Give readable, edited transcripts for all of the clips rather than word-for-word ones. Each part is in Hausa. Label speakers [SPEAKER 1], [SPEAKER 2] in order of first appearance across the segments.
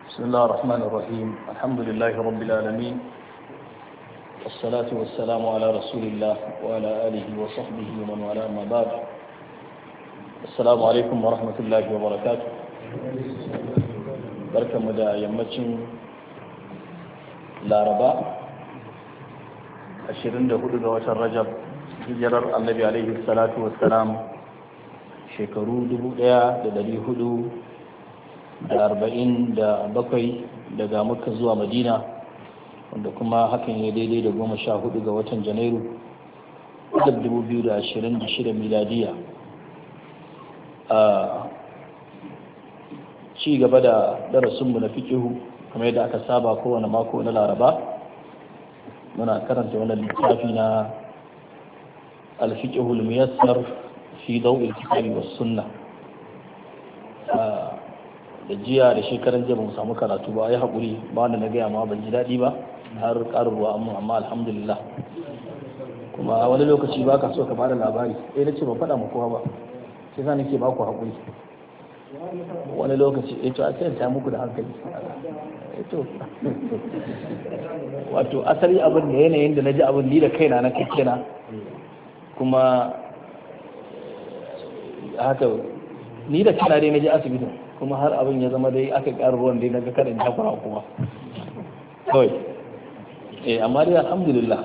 [SPEAKER 1] بسم الله الرحمن الرحيم الحمد لله رب العالمين والصلاة والسلام على رسول الله وعلى آله وصحبه ومن والاه ما بعد السلام عليكم ورحمة الله وبركاته بركة مدى يمتشن لاربا 24 ga watan Rajab hijirar Annabi alaihi salatu wassalam shekaru 1447 daga Makka zuwa Madina wanda kuma hakan ya daidai da 14 ga watan Janairu 2026 miladiya. Ci gaba da darasinmu na fiqihu kamar yadda aka saba kowane mako na Laraba muna karanta wannan littafi na al-fiqhul muyassar fi daw'il kitabi was sunnah. Da jiya da shekaran jiya ba mu samu karatu ba, ya haƙuri ba wanda na gaya ma ban ji daɗi ba har ƙararwa amma alhamdulillah. Kuma wani lokaci ba ka so ka bada labari na ce ba faɗa ma kowa ba sai za nake ba ku haƙuri. Wani lokaci to a sai ta muku da hankali wato asali abin da yanayin da na ji abin ni da kaina na kakkena kuma haka ni da kaina dai na ji asibitin kuma har abin ya zama dai aka ƙara ruwan dai na ga karin takura kuma kawai amma dai alhamdulillah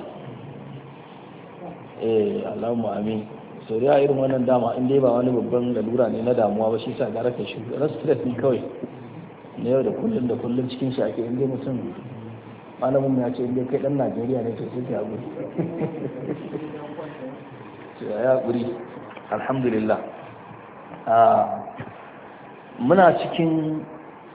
[SPEAKER 1] Allahumma amin. So da irin wannan dama in dai ba wani babban lalura ne na damuwa ba shi sa gara ka shi stress ne kawai na yau da kullum cikin shi ake inda mutum malamin ya ce inda kai dan Najeriya ne to sai ka haƙuri ya haƙuri alhamdulillah. Muna cikin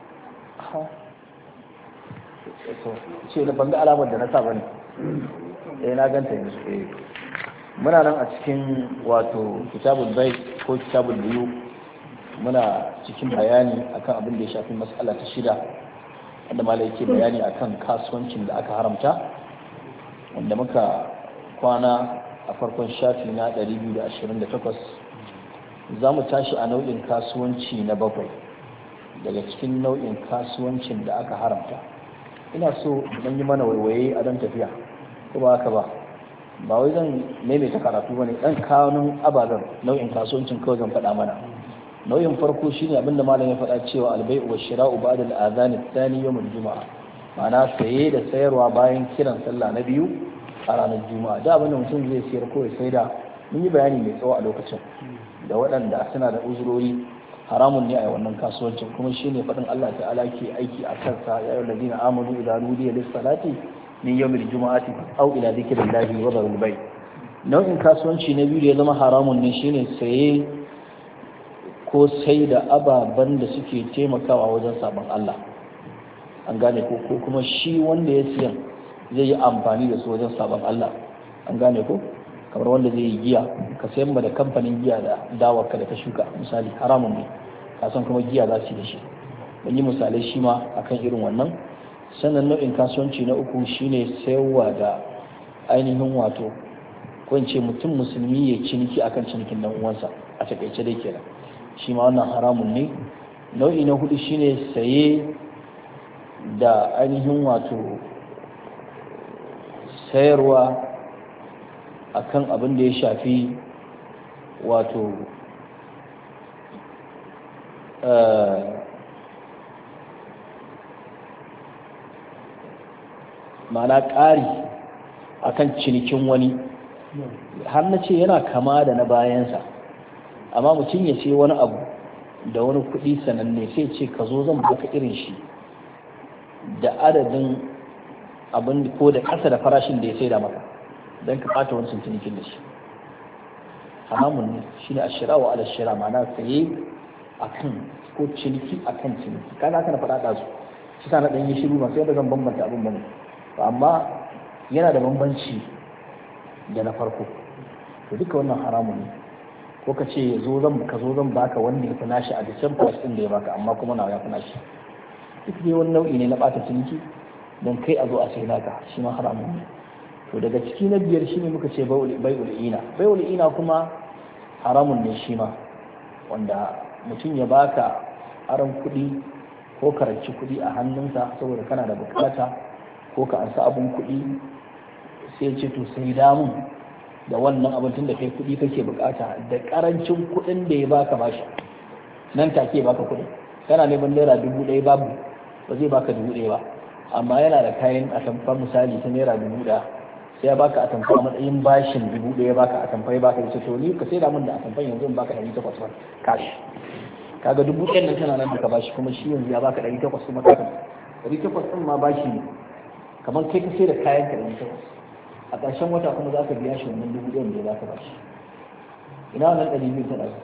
[SPEAKER 1] ce da banga alamar da na sa bane na ganta yanzu. Muna nan a cikin wato kitabul bai ko kitabul biyu, muna cikin bayani akan abin da ya shafi mas'ala ta 6 wanda malai yake bayani akan kasuwancin da aka haramta, wanda muka kwana a farkon shafi na 228. za mu tashi a nau'in kasuwanci na 7 daga cikin nau'in kasuwancin da aka haramta. Ina so don yi mana waiwaye a don tafiya ko ba haka ba wai zan maimaita karatu ba ne, ɗan kanun ababen nau'in kasuwancin kawai zan faɗa mana. Nau'in farko shine abinda malam ya faɗa cewa albai'u wa shira'u ba'da al-adhan ath-thani yawm al-jum'a, ma'ana saye da sayarwa bayan kiran sallah na biyu a ranar juma'a. Da abinda mutum zai sayar ko ya saida mun yi bayani mai tsawo a lokacin da waɗanda suna da uzurori haramun ne a yi wannan kasuwancin, kuma shi ne faɗin Allah ta'ala ke aiki a kansa ya yi ladina amanu idan nudiya lis-salati min yawmil juma'ati aw ila dhikrillahi wa dharul bay'. Nau'in kasuwanci na biyu da ya zama haramun ne shine saye ko sai da ababen da suke taimakawa wajen sabon Allah, an gane ko kuma shi wanda ya siyan zai yi amfani da su wajen sabon Allah, an gane ko kamar wanda zai yi giya ka sayan ba da kamfanin giya da dawarka da ta shuka misali haramun ne, kasan kuma giya za su yi da shi. Ban yi misalai shi ma akan irin wannan. Sannan nau'in kasuwanci na 3 shine sayarwa da ainihin wato ko in ce mutum musulmi ya ciniki akan cinikin dan uwansa, a takaice dai kenan shi ma wannan haramun ne. Nau'i na 4 shine saye da ainihin wato sayarwa akan abin da ya shafi wato ma'ana ƙari akan cinikin wani, har na ce yana kama da na bayansa, amma mutum ya ce wani abu da wani kuɗi sananne sai ce ka zo zan baka irin shi da adadin abin ko da ƙasa da farashin da ya sai da maka don ka ɓata wancan cinikin da shi. Haramun ne shi ne ashira wa ala shira, ma'ana saye akan ko ciniki akan ciniki. Kana kana faɗa ɗazu shi sa na ɗan yi shiru masu yadda zan bambanta abin bane, amma yana da bambanci da na farko. To duka wannan haramun ne. Ko ka ce ka zo zan baka wanda ya fi nashi a the same price ɗin da ya baka, amma kuma nawa ya fi nashi. Duk dai wani nau'i ne na ɓata ciniki don kai a zo a sai naka, shi ma haramun ne. To daga ciki na 5 shine muka ce bai'ul ina kuma haramun ne shi ma, wanda mutum ya baka aron kuɗi ko karanci kuɗi a hannunsa saboda kana da bukata ko ka ansa abun kuɗi sai ce to sai damun da wannan abin tun da kai kuɗi kake bukata da karancin kuɗin da ya baka bashi nan take baka kuɗi kana neman naira 1,000 babu ba zai baka 1,000 ba amma yana da kayan atamfa misali ta naira 1,000 sai ya baka atamfa a matsayin bashin 1,000 ya baka atamfa ya baka yace to ni ka sai da mun da atamfa yanzu in baka 800 kashi kaga 1,000 nan tana nan da ka bashi kuma shi yanzu ya baka 800 kuma ka 800 din ma bashi ne kamar kai ka sai da kayan ka 800 a ƙarshen wata kuma za ka biya shi wannan 1,000 da za ka bashi ina wannan 200 ta ɗauka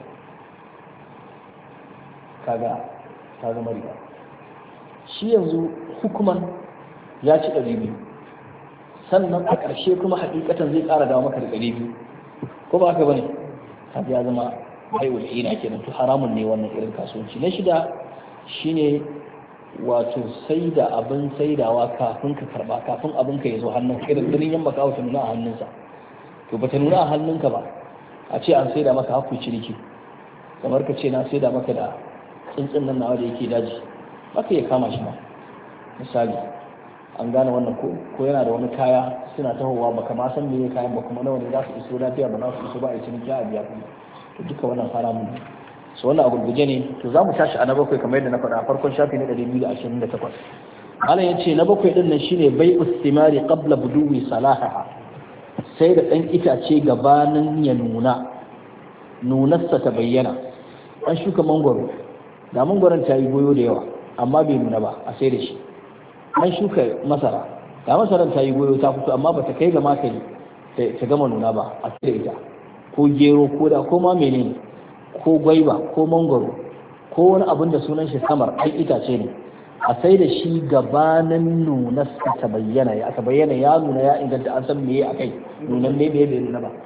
[SPEAKER 1] kaga ta zama riba shi yanzu hukuman ya ci 200 sannan a ƙarshe kuma hakikatan zai ƙara dawo maka da 200 ko ba haka bane kaga ya zama bai ina kenan to haramun ne wannan irin kasuwanci na shida shine wato sai da abin saidawa kafin ka karba kafin abin ka ya zo hannun ka irin ganin yamma kawo ta nuna a hannunsa to bata nuna a hannunka ba a ce an saida maka haku ciniki kamar ka ce na saida maka da tsuntsun nan nawa da yake daji baka ya kama shi ma misali an gane wannan ko yana da wani kaya suna tahowa baka ma san me kayan ba kuma nawa ne za su iso lafiya ba za su iso ba a ciniki a biya kuma to duka wannan haramun ne so wannan a gurguje ne to za mu tashi a na bakwai kamar yadda na faɗa farkon shafi na 228 malam ya ce na bakwai ɗin nan shine bai ustimari qabla buduwi salahaha sai da ɗan itace gabanin ya nunarsa ta bayyana an shuka mangwaro da mangwaron ta yi goyo da yawa amma bai nuna ba a sai da shi an shuka masara da masaran ta yi goyo ta fito amma bata kai ga makari ta gama nuna ba a sai da ita ko gero ko da ko ma menene ko gwaiba ko mangwaro ko wani abin da sunan shi samar ai itace ne a sai da shi gabanin nuna ta bayyana ya nuna ya inganta an san meye akai nunan ne bai nuna ba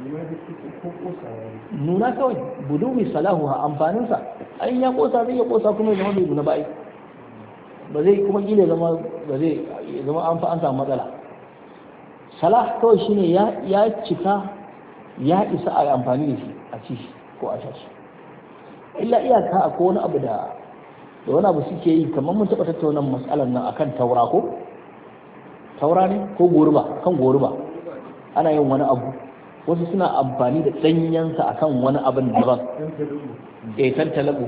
[SPEAKER 1] nuna kawai buduwi salahu ha amfanin sa ai ya kosa zai ya kosa kuma ya zama bai nuna ba ai ba zai kuma gile zama ba zai zama an samu matsala salah kawai shine ya cika ya isa a amfani da shi a ci ko a shashi illa iyaka akwai wani abu da wani abu suke yi kamar mun taɓa tattauna matsalar nan akan taura ko taura ne ko goruba kan goruba ana yin wani abu wasu suna amfani da ɗanyensa akan wani abin daban tantalabu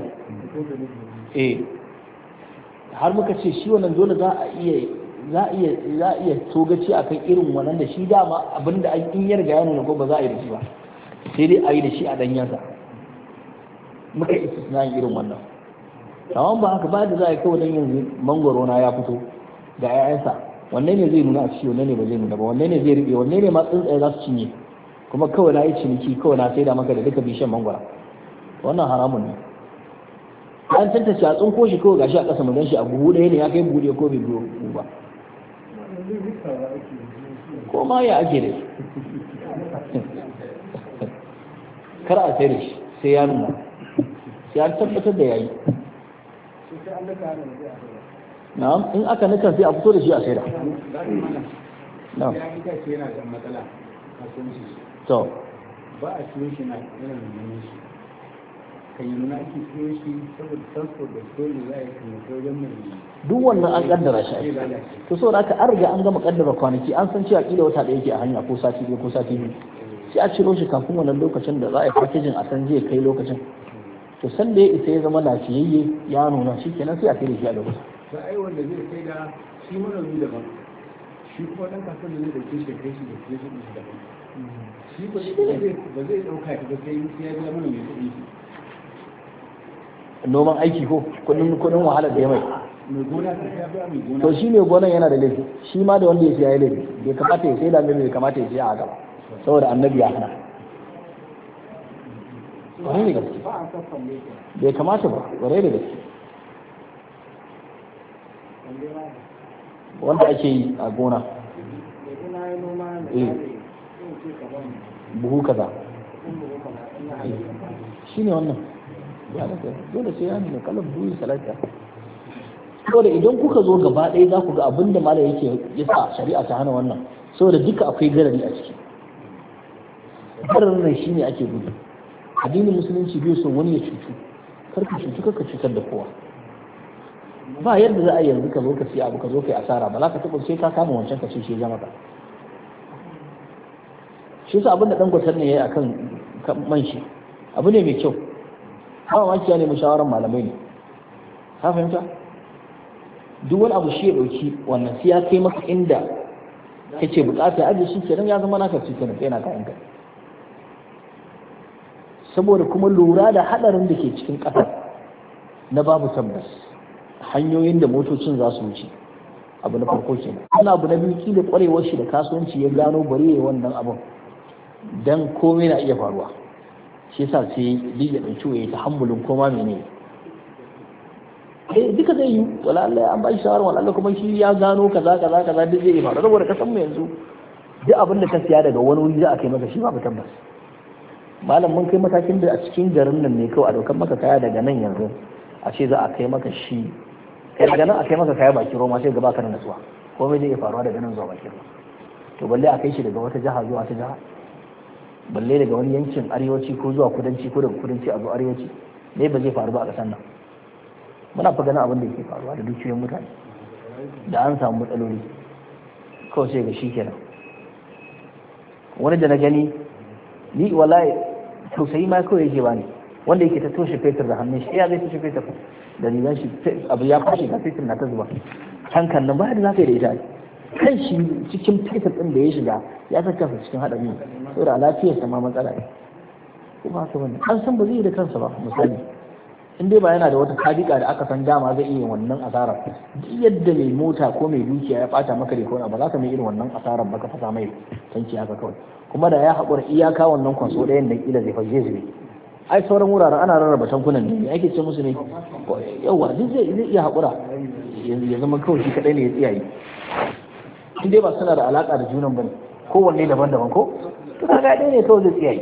[SPEAKER 1] har muka ce shi wannan dole za a iya togaci akan irin wannan da shi dama abinda in ya riga ya nuna ko ba za a yi da shi ba sai dai a yi da shi a ɗanyensa muka istisnayin irin wannan amma ba haka ba da za a yi kawai don yanzu mangwaro na ya fito ga 'ya'yansa wanne ne zai nuna a ciki wanne ne ba zai nuna ba wanne ne zai riɓe wanne ne ma tsuntsaye za su cinye kuma kawai na yi ciniki kawai na sai da maka da duka bishiyan mangwara wannan haramun ne an tantance a tsunko shi kawai gashi a ƙasa mu gan shi a buhu ɗaya ne ya kai buhu ɗaya ko bai buhu ba ko ma ya ake da kar a sai da shi sai ya nuna sai an tabbatar da yayi na'am in aka nika sai a fito da shi a saida na'am to
[SPEAKER 2] ba a ciyo shi na irin nuna shi kan yi nuna ake ciyo shi saboda transport da dole za a yi kan wajen mai
[SPEAKER 1] duk wannan an kaddara shi to saboda haka an riga an gama kaddara kwanaki an san cewa kila wata ɗaya ke a hanya ko sati biyu ko sati biyu sai a ciro shi kafin wannan lokacin da za a yi packaging a san zai kai lokacin to san da ya isa ya zama lafiyayye ya nuna shi kenan sai a kai da shi a lokacin
[SPEAKER 2] ba ai wanda zai sai da shi manomi daban shi kuma dan kasuwar da zai dauke shi kai shi da ke shi daban shi ba zai dauka shi ba sai ya ga manomi kuɗi
[SPEAKER 1] noman aiki ko kudin wahalar da ya mai
[SPEAKER 2] mai gona ta ya ba mai gona
[SPEAKER 1] to shi mai gonan yana da laifi shi ma da wanda ya siya ya laifi bai kamata ya sai da mai bai kamata ya siya a gaba saboda annabi ya hana wani ne gaske bai kamata ba ware da gaske wanda ake yi a gona buhu kaza shi ne wannan dole sai ya nuna kalan buhu salata saboda idan kuka zo gaba ɗaya za ku ga abin da malam yake yasa shari'a ta hana wannan saboda duka akwai garari a ciki gararin nan shine ake gudu addinin musulunci bai son wani ya cutu kar ka cutu kar ka cutar da kowa ba yadda za a yi yanzu ka zo ka siya abu ka zo ka yi asara ba za ka taɓa sai ka kama wancan ka ce shi ya maka. Shi sa abin da ɗan gwatar ne ya yi a kan man shi abu ne mai kyau, ba makiya ne mushawarar malamai ne, ka fahimta. Duk wani abu shi ya ɗauki wannan sai ya kai maka inda kace bukata ya ajiye shi kenan ya zama naka cikin kai na kayan kai. Saboda kuma lura da hadarin da ke cikin ƙasar na babu tabbas hanyoyin da motocin za su wuce abu na farko kenan. Wannan abu na biyu kila kwarewar shi da kasuwanci ya gano bari yayi wannan abun dan komai na iya faruwa, shi yasa sai ya dauki waye ta hambulin koma menene duka zai yi wala Allah an ba shi shawara wala Allah kuma shi ya gano kaza duk zai faru saboda ka san mu yanzu duk abin da ka siya daga wani wuri za a kai maka shi babu tabbas. Malam mun kai matakin da a cikin garin nan ne kawai a daukar maka kaya daga nan yanzu a ce za a kai maka shi daga nan a kai maka kaya baki Roma sai gaba ka da natsuwa komai zai iya faruwa daga nan zuwa baki Roma. To balle a kai shi daga wata jiha zuwa wata jiha, balle daga wani yankin arewaci ko zuwa kudanci ko daga kudanci a zuwa arewaci, ne ba zai faru ba a ƙasar nan. Muna fa ganin abin da yake faruwa da dukiyoyin mutane da an samu matsaloli kawai sai ga shi kenan. Wani da na gani ni wallahi tausayi ma kawai yake bani, wanda yake ta toshe fetur da hannun shi ya zai toshe fetur da rigan shi abu ya fashe ga fetur na ta zuba tankan nan ba da za ka yi da ita kan shi cikin fetur ɗin da ya shiga ya saka kansa cikin haɗari saboda lafiyarsa ma matsala ne ko ba haka bane. An san ba zai yi da kansa ba misali in dai ba yana da wata sadiqa da aka san dama zai iya wannan asarar duk yadda mai mota ko mai dukiya ya bata maka da kona ba za ka mai irin wannan asarar ba ka fasa mai tanki haka kawai, kuma da ya haƙura iyaka wannan kwaso ɗayan da kila zai fashe zai ai sauran wuraren ana rarraba tankunan ne ake ce musu ne yawa duk zai iya haƙura ya zama kawai shi kaɗai ne ya tsiyaye in dai ba suna da alaƙa da junan bane kowanne daban-daban ko to kaga ɗaya ne kawai zai tsiyaye.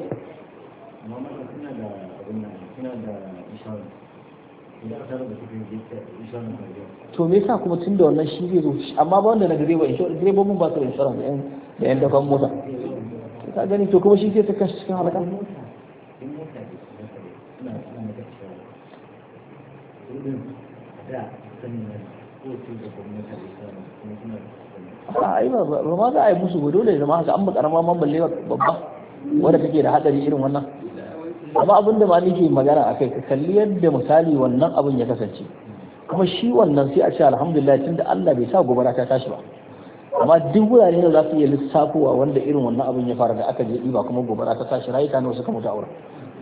[SPEAKER 1] To me yasa kuma tun da wannan shi zai zo amma ba wanda na gare ba direbobin ba su da insurance da yan dakan mota ka gani to kuma shi zai ta kashi cikin halaka. Ai ba ma za a yi musu dole ya zama haka an ba karama man balle babba wanda kake da hadari irin wannan. Amma abin da ma nake magana a kai ka kalli yadda misali wannan abin ya kasance kuma shi wannan sai a ce alhamdulillah tunda Allah bai sa gobara ta tashi ba, amma duk wurare da za su iya lissafowa wanda irin wannan abin ya fara da aka je ɗiba kuma gobara ta tashi rayuka nawa suka mutu a wurin.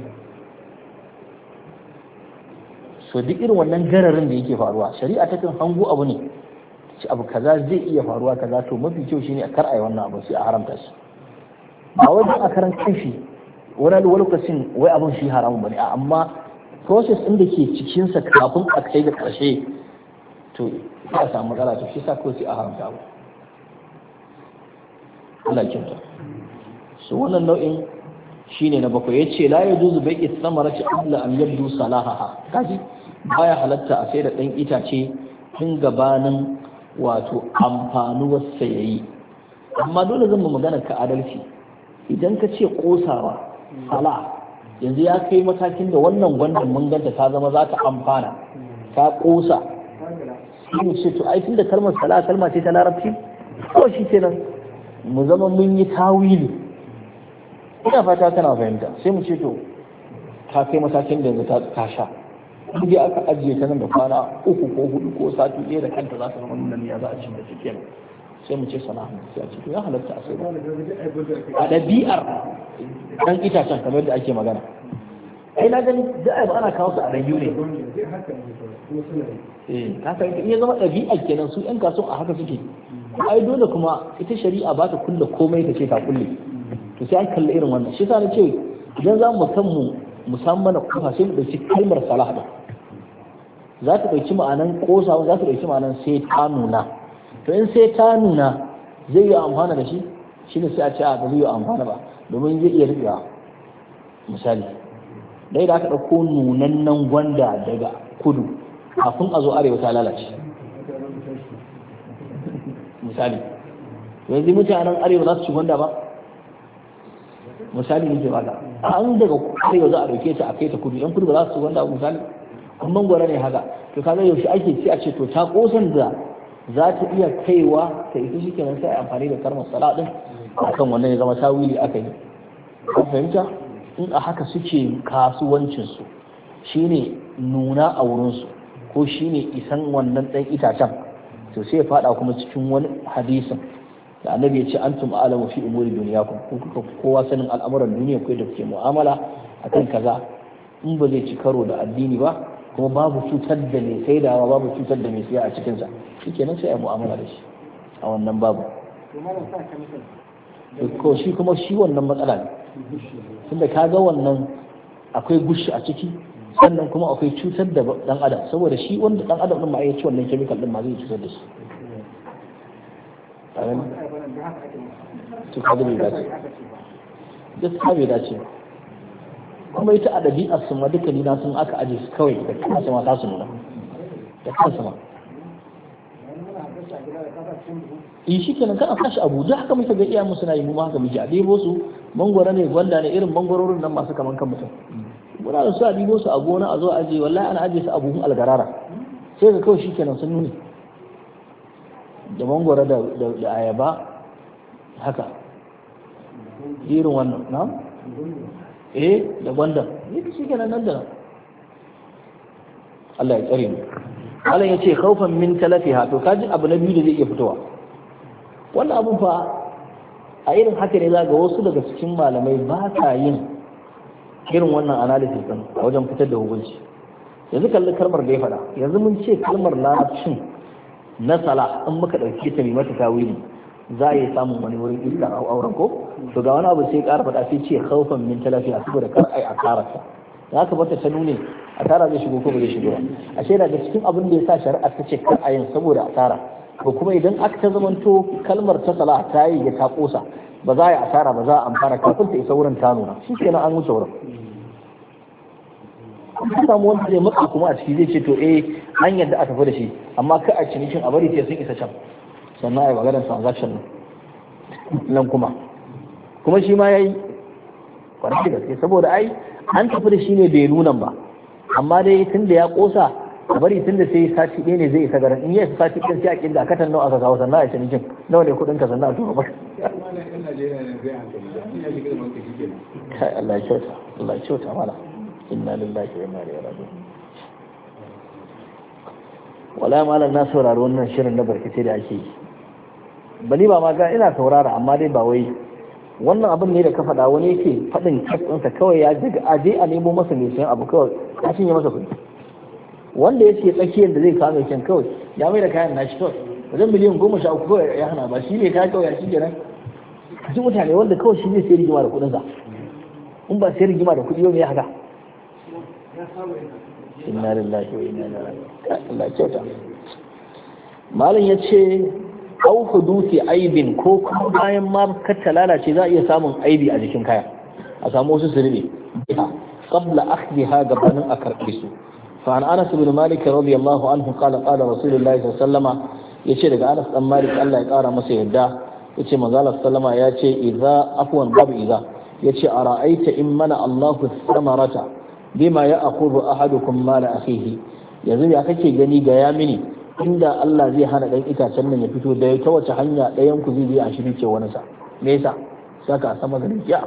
[SPEAKER 1] So duk irin wannan gararin da yake faruwa shari'a ta kan hango abu ne ci abu kaza zai iya faruwa kaza to mafi kyau shine a kar a yi wannan abu sai a haramta shi ba wajen a karan kanshi wani lokacin wai abin shi haramun bane amma process ɗin da ke cikinsa kafin a kai ga ƙarshe to ya samu matsala to shi sa ko sai a haramta abu. Allah kyauta. So wannan nau'in shine na bakwai yace la yajuzu bai'i thamarati qabla an yabdu salahaha. Kaji baya halatta a sai da ɗan itace tun gabanin wato amfanuwar sayayi. Amma dole zan mu magana ka adalci idan ka ce kosawa sala yanzu ya kai matakin da wannan gwandan mun ganta ta zama za ta amfana ta kosa shi ne ce to ai tun da kalmar sala kalma ce ta larabci ko shi kenan mu zama mun yi tawili ina fata kana fahimta sai mu ce to ta kai matakin da yanzu ta sha in aka ajiye ta nan da kwana 3 ko 4 ko sati ɗaya da kanta za ta zama nuna ya za a ci da cikin sai mu ce sana'a sai a ce to ya halatta a sai a ɗabi'ar dan itacen kamar yadda ake magana ai na gani da ai ba ana kawo su a rayu ne haka in ya zama ɗabi'a kenan su yan kasuwa a haka suke ai dole kuma ita shari'a ba ta kulle komai ta ce ta kulle to sai an kalli irin wannan shi sa na ce idan za mu kan mu musamman kofa sai mu ɗauki kalmar salah da za ta ɗauki ma'anan ƙosawa za ta ɗauki ma'anan sai ta nuna to in sai ta nuna zai yi amfana da shi shine sai a ce a ba zai yi amfana ba domin zai iya riƙewa misali dai da aka ɗauko nunannen gwanda daga kudu kafin a zo arewa ta lalace misali yanzu mutanen arewa za su ci gwanda ba misali ne ke baka an daga arewa za a ɗauke ta a kai ta kudu yan kudu ba za su ci gwanda ba misali in mangwara ne haka to kaga yaushe ake ci a ce to ta kosan da za ta iya kaiwa ta ita shi kenan sai amfani da kalmar sala din akan wannan ya zama tawili aka yi ka fahimta in a haka suke kasuwancin su shine nuna a wurin su ko shine isan wannan dan itacen to sai ya fada kuma cikin wani hadisin da annabi ya ce antum a'lamu fi umuri dunyakum ku kuka kowa sanin al'amuran duniya ku da kuke mu'amala akan kaza in ba zai ci karo da addini ba kuma babu cutar da mai saidawa babu cutar da mai siya a cikin sa shikenan sai a mu'amala da shi a wannan babu ko shi kuma shi wannan matsala ne tunda kaga wannan akwai gushi a ciki sannan kuma akwai cutar da dan adam saboda shi wanda dan adam din ma ya ci wannan chemical din ma zai cutar da shi to kaga bai dace gaskiya bai dace kuma ita a ɗabi'ar su ma duka nina sun aka aje su kawai da kansu ma za su nuna da kansu ma shi kenan kana kashi abuja haka muka ga iyayen suna yi mu ma haka muke a ɗebo su mangwara ne gwanda ne irin mangwarorin nan masu kaman kan mutum muna da su a ɗebo su a gona a zo a aje wallahi ana aje su a buhun algarara sai ga kawai shi kenan sun nune da mangwara da ayaba haka irin wannan na da gwanda yake shi kenan nan da Allah ya tsare mu Allah ya ce khaufan min talafiha to kaji abu na biyu da zai iya fitowa wannan abun fa a irin haka ne za ga wasu daga cikin malamai ba sa yin irin wannan analysis din a wajen fitar da hukunci yanzu kalli kalmar da ya faɗa yanzu mun ce kalmar larabcin na sala in muka ɗauke ta mai mata tawili za a yi samun wani wurin iska a auren ko to ga wani abu sai ƙara faɗa sai ce khaufan min talafiha saboda kar ai asararsa ya kamata ta nune asara zai shigo ko ba zai shigo ba ashe daga cikin abin da ya sa shari'a ta ce kar a yin saboda asara ko kuma idan aka ta zamanto kalmar ta sala ta yi ya ta kosa ba za a yi asara ba za a amfana kafin ta isa wurin ta nuna shi kenan an wuce wurin an samu wanda zai matsa kuma a ciki zai ce to an yadda a tafi da shi amma ka a cinikin a bari sai sun isa can sannan a yi maganar transaction nan kuma shi ma ya yi kwanci gaske saboda ai an tafi da shi ne bai nunan ba amma dai tun da ya kosa a bari tun da sai sati ɗaya ne zai isa garin in yi sati ɗin sai a kinda a katan nawa aka kawo sannan a cinikin nawa ne kuɗin ka sannan a tura ba kai Allah ya kyauta Allah ya kyauta mana inna lillahi wa inna ilaihi raji'un wala malam na saurari wannan shirin na barkace da ake yi bani ba ma ga ina saurara amma dai ba wai wannan abin ne da ka faɗa wani yake faɗin ɗinsa kawai ya daga aje a nemo masa mai sayan abu kawai a cinye masa kuɗi wanda ya ce tsakiyar da zai kawo mai kyan kawai ya mai da kayan nashi kawai wajen miliyan 13 kawai ya hana ba shi ne ta kawai ya shi kenan ji mutane wanda kawai shi ne sai rigima da kuɗinsa in ba sai rigima da kuɗi yau ne haka inna lillahi wa inna ilaihi raji'un Allah kyauta malam ya ce au hudusi aibin ko kuma bayan ma ta lalace za a iya samun aibi a jikin kaya a samu wasu sirri biha qabla akhdhiha gabanin a karbe su fa an Anas ibn Malik radiyallahu anhu qala Rasulullahi sallallahu alaihi wasallama yace daga Anas dan Malik Allah ya kara masa yadda yace manzo Allah sallama yace idza afwan babu idza yace ara'aita in mana Allahu samarata bima ya'khudhu ahadukum mala akhihi yanzu ya kake gani ga ya mini inda Allah zai hana ɗan itacen nan ya fito da ta wace hanya ɗayan ku zai a shiri ce wani sa me yasa saka a sama garin ya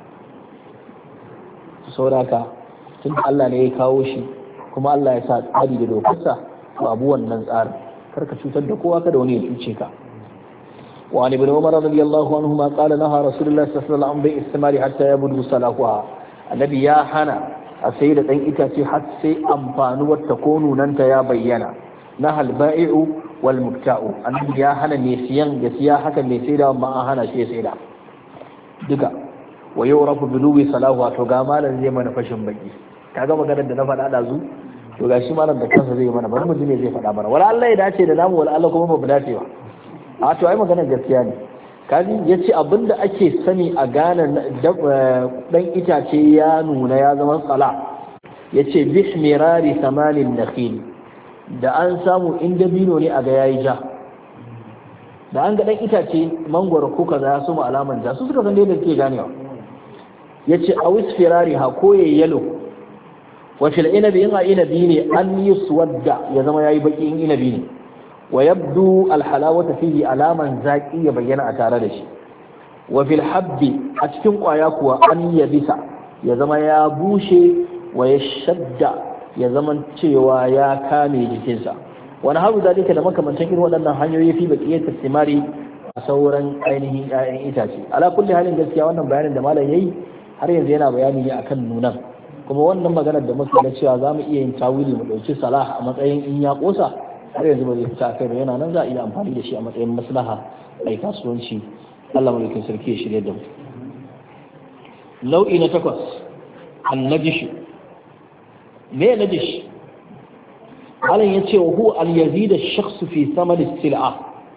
[SPEAKER 1] sauraka tun da Allah ne ya kawo shi kuma Allah ya sa tsari da dokarsa to abu wannan tsarin kar ka cutar da kowa kada wani ya cuce ka wa an ibn umar radiyallahu anhu ma qala naha rasulullah sallallahu alaihi wasallam an bai istimari hatta yabdu salahuha annabi ya hana a sai da ɗan itace har sai amfanuwar ta ko nunanta ya bayyana na halba'i'u wal mukta'u annabi ya hana ne siyan ya siya haka ne sai da ma an hana shi ya sai da duka wa yurafu biluwi salahu to ga malam zai mana fashin baki kaga maganar da na faɗa da zu to gashi malam da kansa zai mana bari mu ji me zai faɗa mana wala Allah ya dace da namu wala Allah kuma ba dace ba a to ai maganar gaskiya ne kaji yace abinda ake sani a gane dan itace ya nuna ya zama tsala yace bihmirari samanin nakhil da an samu in dabino ne a ga yayi ja da an ga dan itace mangwaro ko kaza ya suma alaman ja su suka san da ke ganewa yace a wisfirari ha ko yayi yalo wa fil inabi in a inabi ne an yuswadda ya zama yayi baki in inabi ne wa yabdu al halawata fihi alaman zaki ya bayyana a tare da shi wa fil habbi a cikin kwaya kuwa an yabisa ya zama ya bushe wa yashadda ya zama cewa ya kame jikinsa wani haru zalika da makamantan irin waɗannan hanyoyi fi baqiyatul thimari a sauran ainihin 'ya'yan itace ala kulli halin gaskiya wannan bayanin da malam yayi har yanzu yana bayani ne akan nunan kuma wannan maganar da muka ga cewa za mu iya yin tawili mu ɗauki salah a matsayin in ya ƙosa har yanzu ba zai fita kai ba yana nan za a iya amfani da shi a matsayin maslaha ai kasuwanci Allah mulkin sarki ya shirye da mu nau'i na 8 annajish me najish malam yace wa huwa al yazid ash-shakhs fi thaman as-sil'a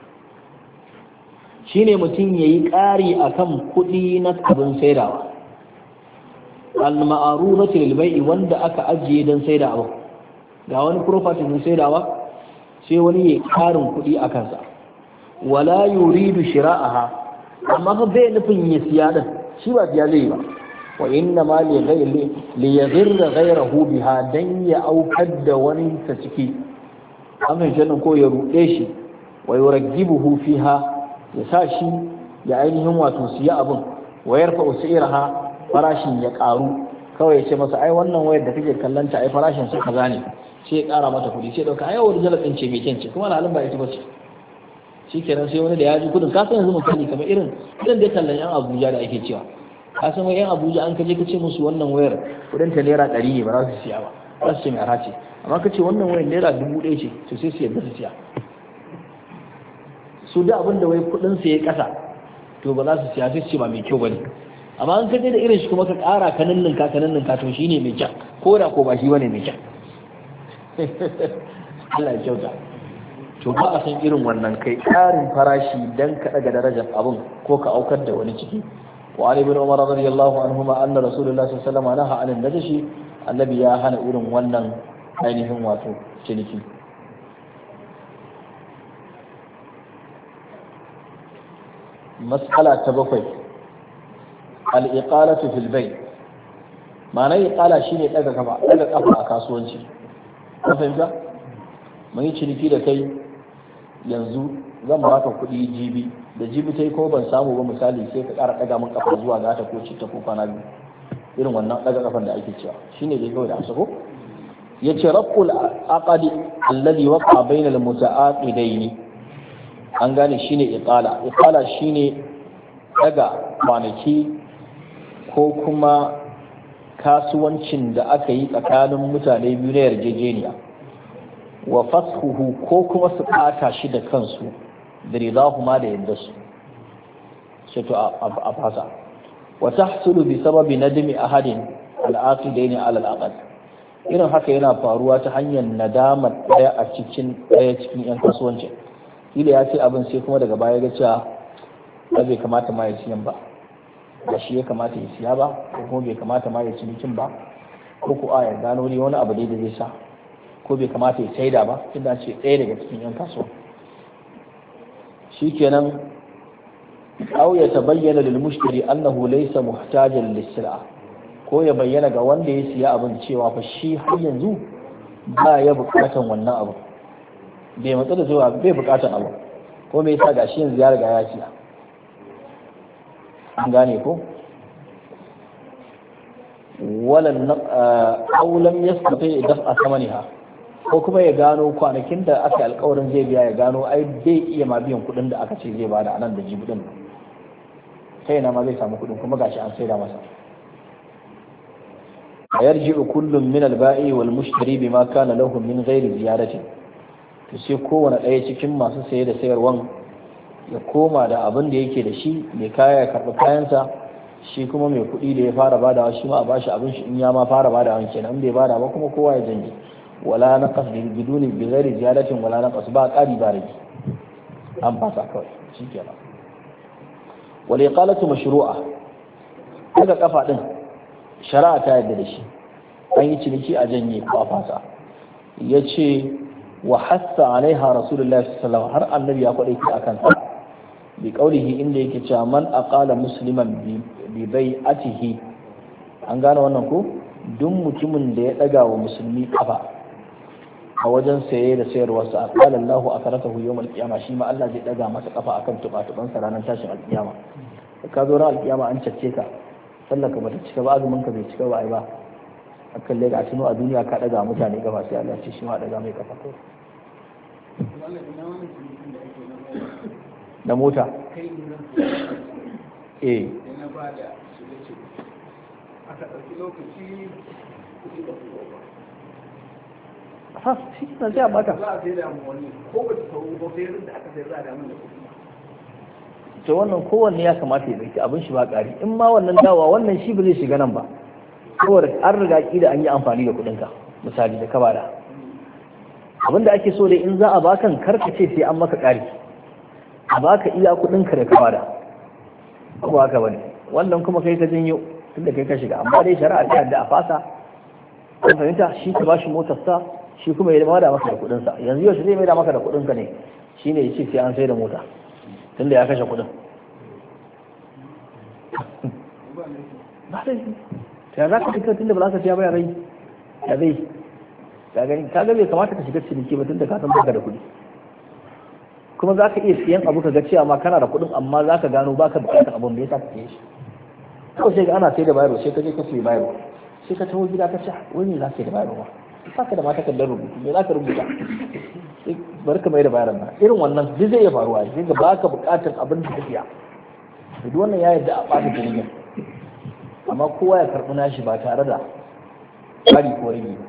[SPEAKER 1] shine mutum yayi ƙari akan kuɗi na abin saidawa al-ma'arurati lil bai'i wanda aka ajiye dan saida abu ga wani property din saidawa sai wani ya karin kuɗi a kansa wala yuridu shira'aha amma fa bai nufin ya siya din shi ba siya zai ba wa inna ma li ghayri li yaghirra ghayrahu biha dan ya aukar da wani ta ciki an fahimci nan ko ya ruɗe shi wa yuraggibuhu fiha ya sa shi ya ainihin wato siya abin wa yarfa usiraha farashin ya karu kawai ya ce masa ai wannan wayar da kake kallanta ai farashin su kaza ne sai ya kara mata kuɗi sai dauka ai original din ce mai kyanci kuma halin ba ita bace shikenan sai wani da ya ji kudin ka san yanzu misali kamar irin da tallan yan Abuja da ake cewa ka san wai yan Abuja an kaje ka ce musu wannan wayar kudin ta naira 100 ne ba za su siya ba za su ce mai arace amma ka ce wannan wayar naira 1000 ce to sai su yarda su siya su da abin da wai kudin sa ya kasa to ba za su siya sai su ce ba mai kyau bane amma an kaje da irin shi kuma ka ƙara kaninninka to shine mai kyau ko da ko ba shi bane mai kyau Allah ya kyauta to ba a san irin wannan kai ƙarin farashi dan ka daga darajar abun ko ka aukar da wani ciki wa ali ibn umar radiyallahu anhuma anna rasulullahi sallallahu alaihi wasallam naha anil najashi annabi ya hana irin wannan ainihin wato ciniki mas'ala ta 7 al-iqalatu fil bay ma'ana iqala shine daga kafa a kasuwanci ka fahimta mun yi ciniki da kai yanzu zan baka kuɗi jibi da jibi tai ko ban samu ba misali sai ka ƙara daga min kafa zuwa ga ta ko citta ko kwana biyu irin wannan daga kafan da ake cewa shine dai kawai da amsa ko yace raqul aqdi alladhi waqa bayna al-muta'aqidaini an gane shine iqala shine daga kwanaki ko kuma kasuwancin da aka yi tsakanin mutane biyu na yarjejeniya wa fashuhu ko kuma su ɓata shi da kansu da ridahuma da yadda su sai to a fasa wa tahsulu bi sababi nadmi ahadin al-aqidaini ala al-aqd irin haka yana faruwa ta hanyar nadama daya cikin yan kasuwancin kila ya ce abin sai kuma daga baya ga cewa bai kamata ma ya siyan ba da shi ya kamata ya siya ba ko kuma bai kamata ma ya cinikin ba ko ko ya gano ne wani abu dai da zai sa ko bai kamata ya saida ba tunda ce ɗaya daga cikin yan kasuwa shikenan aw ya tabayyana lil mushtari annahu laysa muhtajan lis sil'a ko ya bayyana ga wanda ya siya abin cewa fa shi har yanzu ba ya bukatan wannan abu bai matsa da cewa bai bukatan abu ko me yasa gashi yanzu ya riga ya siya an gane ko walan aulam yastati daf'a samaniha ko kuma ya gano kwanakin da aka alƙawarin zai biya ya gano ai bai iya ma biyan kuɗin da aka ce zai bada anan da jibi din kai na ma zai samu kuɗin kuma gashi an saida masa yarji'u kullum min al-ba'i wal mushtari bima kana lahu min ghairi ziyarati to sai kowane ɗaya cikin masu saye da sayarwan ya koma da abin da yake da shi mai kaya ya karɓi kayansa shi kuma mai kuɗi da ya fara badawa shi ma a bashi abin shi in ya ma fara badawa kenan in bai bada ba kuma kowa ya janye wala naqas biduni bi ghairi ziyadatin wala naqas ba ƙari ba rage an fasa kawai shikenan wal iqalatu mashru'a daga kafa din shari'a ta yadda da shi an yi ciniki a janye ko a fasa yace wa hassa alaiha rasulullahi sallallahu alaihi wasallam har annabi ya kwade ki akan sa bi qaulihi inda yake cewa man aqala musliman bi bai'atihi an gane wannan ko duk mutumin da ya daga wa musulmi kafa a wajen saye da sayarwarsa a qala Allahu akaratahu yawmal qiyamah shi ma Allah zai daga masa kafa akan tuba-tuban sa ranar tashin alkiyama ka zo ran alkiyama an cacce ka sallaka bata cika ba, azumin ka bai cika ba ai ba akan lega a tuno a duniya ka daga mutane kafa sai Allah ce shi ma daga mai kafa ko na mota
[SPEAKER 2] na ba da shiga aka ɗauki lokaci kuɗi da kuma
[SPEAKER 1] ha shi na sai a baka
[SPEAKER 2] za a sai da mu wani ko ba ta faru ba sai da aka sai za a damu da kuɗi
[SPEAKER 1] to wannan kowanne ya kamata ya dauki abin shi ba ƙari in ma wannan dawa wannan shi ba zai shiga nan ba saboda an riga da an yi amfani da kuɗin ka misali da ka bada abinda ake so dai in za a bakan karka ce sai an maka ƙari a baka iya kuɗin ka da ka bada ko haka bane wannan kuma kai ka janyo tunda kai ka shiga amma dai shari'a ta yadda a fasa an fahimta shi ka bashi motar sa shi kuma ya da maka da kuɗin sa yanzu yau shi zai mai da maka da kuɗin ka ne shine ya ce sai an sai da mota tunda ya kashe kuɗin ba sai ya za ka fitar tunda ba za ka siya ba ya rai ya zai ka gani ka ga bai kamata ka shiga ciniki ba tunda ka san baka da kuɗi kuma za ka iya siyan abu ka ga cewa ma kana da kuɗin amma za ka gano baka bukatar abun da ya sa ka siye shi ko sai ga ana sai da bayro sai ka je ka siya bayro sai ka taho gida ka ce wani za ka yi da bayro ba baka da ma takardar rubutu me za ka rubuta sai bari ka mai da bayaran ba irin wannan duk zai iya faruwa sai ga baka bukatar abin da ka siya duk wannan ya yarda a ɓata jirgin amma kowa ya karɓi nashi ba tare da ƙari ko rage ba